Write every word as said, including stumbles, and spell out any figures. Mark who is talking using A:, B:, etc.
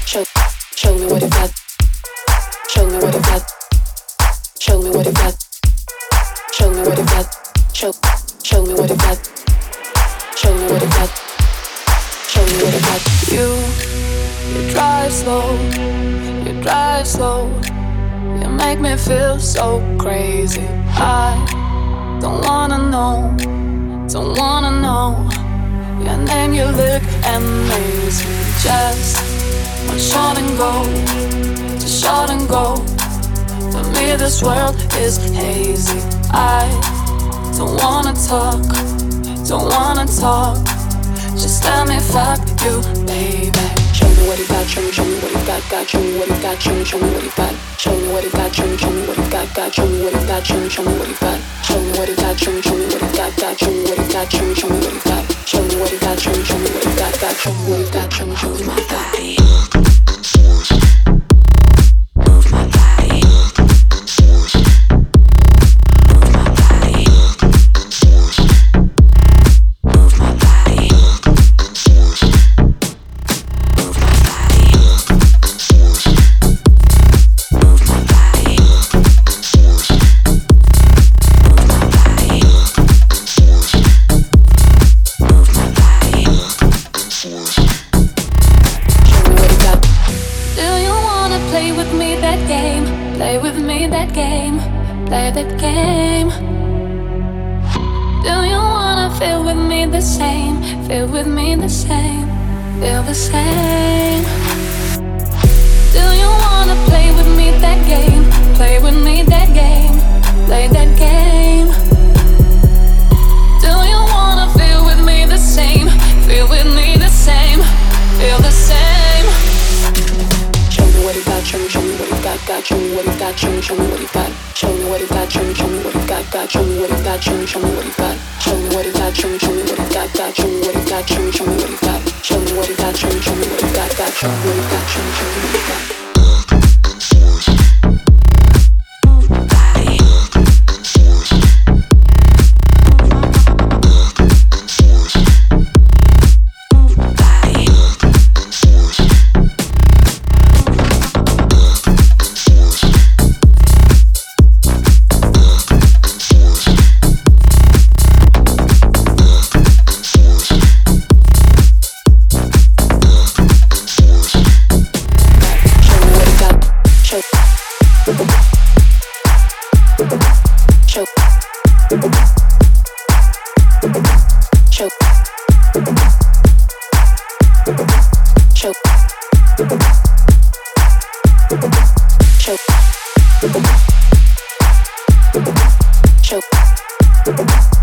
A: Show, show me what you got. Show me what you got. Show me what you got. Show me what you got. Show, show me what you got. Show me what you got. Show me what you got. You, you drive slow. You drive slow. You make me feel so crazy. I don't wanna know. Don't wanna know. Your name, you look amazing. Just one shot and go. Just shot and go. For me this world is hazy. I don't wanna talk. Don't wanna talk. Just let me fuck you, baby. Show me what you got, show me, show me what you got, got. Show me what you got, show me, show me what you got. Show me what you got, show me, show me what you got, got. Show me what you got, show me, show me what you got. Show me what you got, show me, show me what you got, got. Show me what you got, show me, show me what you got. Show me what you got, show me, show me what you got, got. Show me what you got, show me, show me what you got. Move my body. Move my body. Move my body. Move my body. Move my body. Move my body. Show me what you got. Do you wanna play with me that game? Play with me that game. Play that game. Do you wanna feel with me the same? Feel with me the same. Feel the same. Do you wanna play with me that game? Play with me that game. Play that game. Do you wanna feel with me the same? Feel with me the same. Feel the same. Show me what you got, show me, show me what you got, got. Show me what you got, show me, show me what you got. Show me what you got, show me, show me what you got, got. Show me what you got, show me, show me what you got. Show me what you got, show me, show me what you got, got. Show me what you got, show me, show me what you got. Show me what you got, show me, show me what you got, got. Show me what you got, show me, show me what you got. Move my body. Move my body. Show. Show. Show.